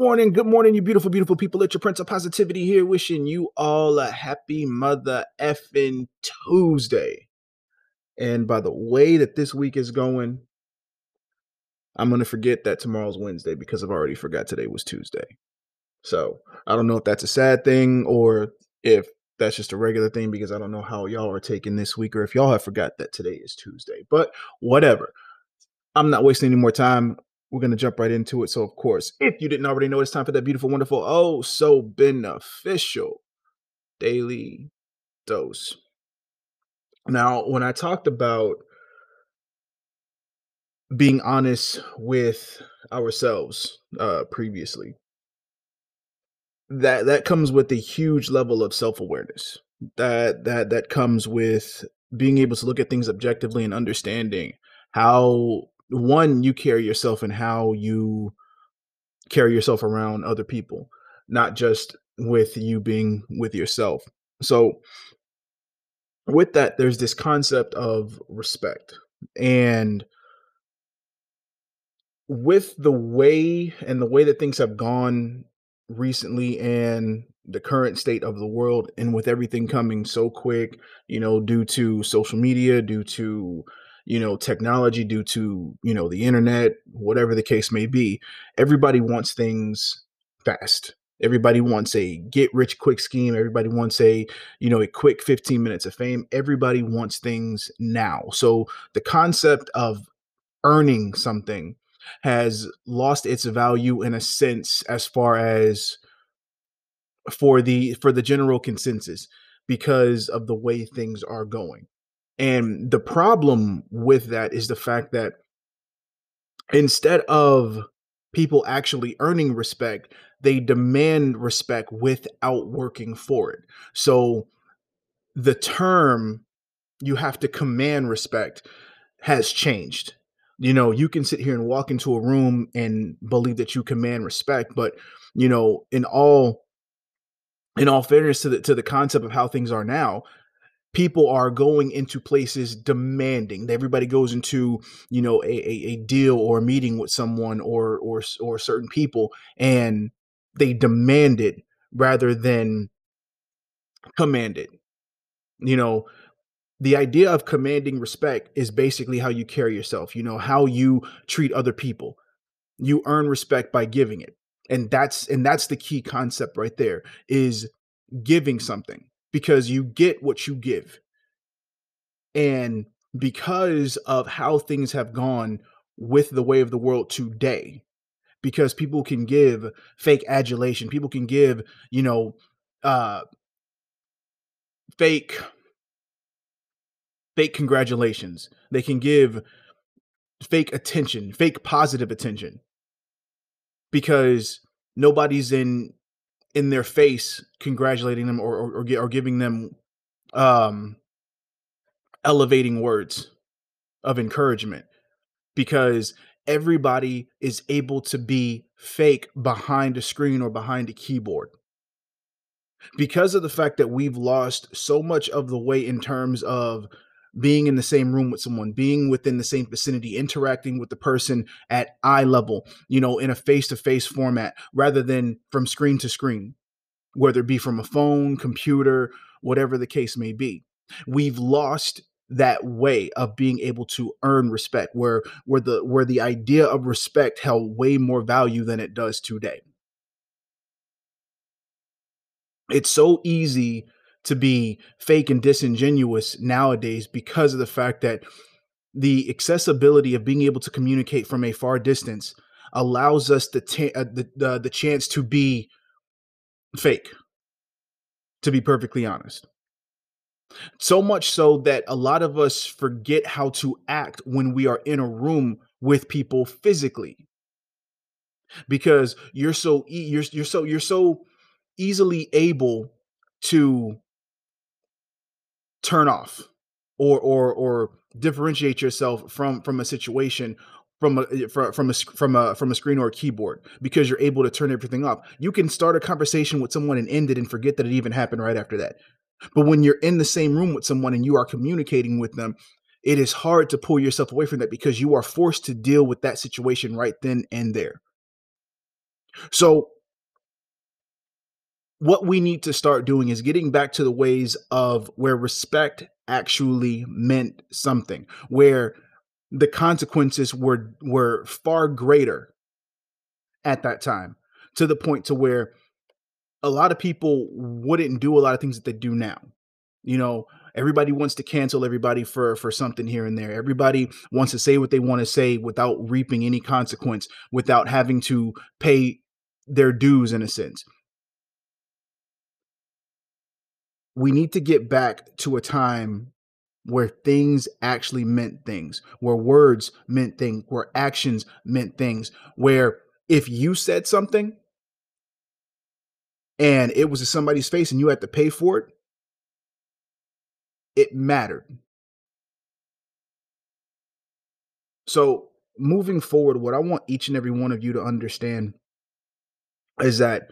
Good morning, you beautiful, beautiful people. It's your Prince of Positivity here, wishing you all a happy mother effing Tuesday. And by the way that this week is going, I'm going to forget that tomorrow's Wednesday because I've already forgot today was Tuesday. So I don't know if that's a sad thing or if that's just a regular thing because I don't know how y'all are taking this week or if y'all have forgot that today is Tuesday. But whatever. I'm not wasting any more time. We're going to jump right into it. So, of course, if you didn't already know, it's time for that beautiful, wonderful, oh, so beneficial daily dose. Now, when I talked about being honest with ourselves previously, that comes with a huge level of self-awareness. That comes with being able to look at things objectively and understanding how one you carry yourself and how you carry yourself around other people, not just with you being with yourself. So, with that, there's this concept of respect. And with the way that things have gone recently and the current state of the world, and with everything coming so quick, due to social media, due to technology, due to the internet, whatever the case may be, everybody wants things fast. Everybody wants a get rich quick scheme. Everybody wants a quick 15 minutes of fame. Everybody wants things now. So the concept of earning something has lost its value in a sense, as far as for the general consensus, because of the way things are going. And the problem with that is the fact that instead of people actually earning respect, they demand respect without working for it. So the term you have to command respect has changed. You can sit here and walk into a room and believe that you command respect, but you know, in all in all fairness to the concept of how things are now, people are going into places demanding. Everybody goes into a deal or a meeting with someone or certain people, and they demand it rather than command it. You know, the idea of commanding respect is basically how you carry yourself, how you treat other people. You earn respect by giving it. And that's the key concept right there, is giving something, because you get what you give. And because of how things have gone with the way of the world today, because people can give fake adulation, people can give, uh fake fake congratulations. They can give fake attention, fake positive attention, because nobody's in their face congratulating them or giving them um elevating words of encouragement, because everybody is able to be fake behind a screen or behind a keyboard, because of the fact that we've lost so much of the way in terms of being in the same room with someone, being within the same vicinity, interacting with the person at eye level, in a face to face format rather than from screen to screen, whether it be from a phone, computer, whatever the case may be. We've lost that way of being able to earn respect, where the idea of respect held way more value than it does today. It's so easy to be fake and disingenuous nowadays because of the fact that the accessibility of being able to communicate from a far distance allows us the chance to be fake, to be perfectly honest. So much so that a lot of us forget how to act when we are in a room with people physically, because you're so easily able to turn off or differentiate yourself from a situation, from a screen or a keyboard, because you're able to turn everything off. You can start a conversation with someone and end it and forget that it even happened right after that. But when you're in the same room with someone and you are communicating with them, it is hard to pull yourself away from that, because you are forced to deal with that situation right then and there. So what we need to start doing is getting back to the ways of where respect actually meant something, where the consequences were far greater at that time, to the point to where a lot of people wouldn't do a lot of things that they do now. You know, everybody wants to cancel everybody for something here and there. Everybody wants to say what they want to say without reaping any consequence, without having to pay their dues in a sense. We need to get back to a time where things actually meant things, where words meant things, where actions meant things, where if you said something and it was to somebody's face and you had to pay for it, it mattered. So, moving forward, what I want each and every one of you to understand is that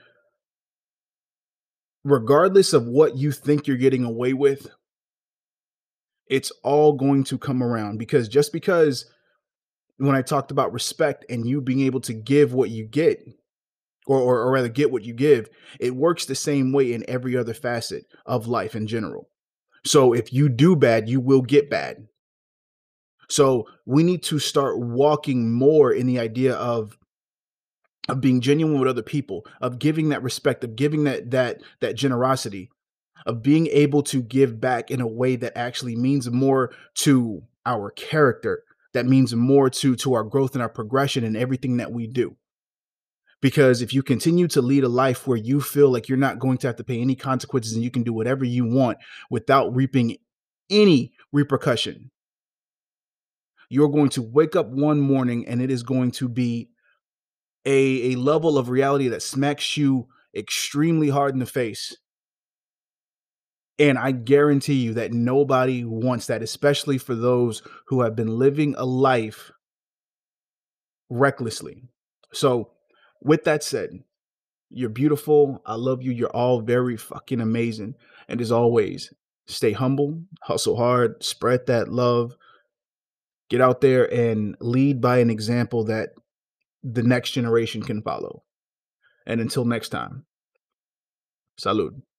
regardless of what you think you're getting away with, it's all going to come around, because just because when I talked about respect and you being able to give what you get, or rather get what you give, it works the same way in every other facet of life in general. So if you do bad, you will get bad. So we need to start walking more in the idea of being genuine with other people, of giving that respect, of giving that generosity, of being able to give back in a way that actually means more to our character, that means more to our growth and our progression and everything that we do. Because if you continue to lead a life where you feel like you're not going to have to pay any consequences and you can do whatever you want without reaping any repercussion, you're going to wake up one morning and it is going to be a level of reality that smacks you extremely hard in the face. And I guarantee you that nobody wants that, especially for those who have been living a life recklessly. So, with that said, you're beautiful. I love you. You're all very fucking amazing. And as always, stay humble, hustle hard, spread that love, get out there and lead by an example that the next generation can follow. And until next time, salud.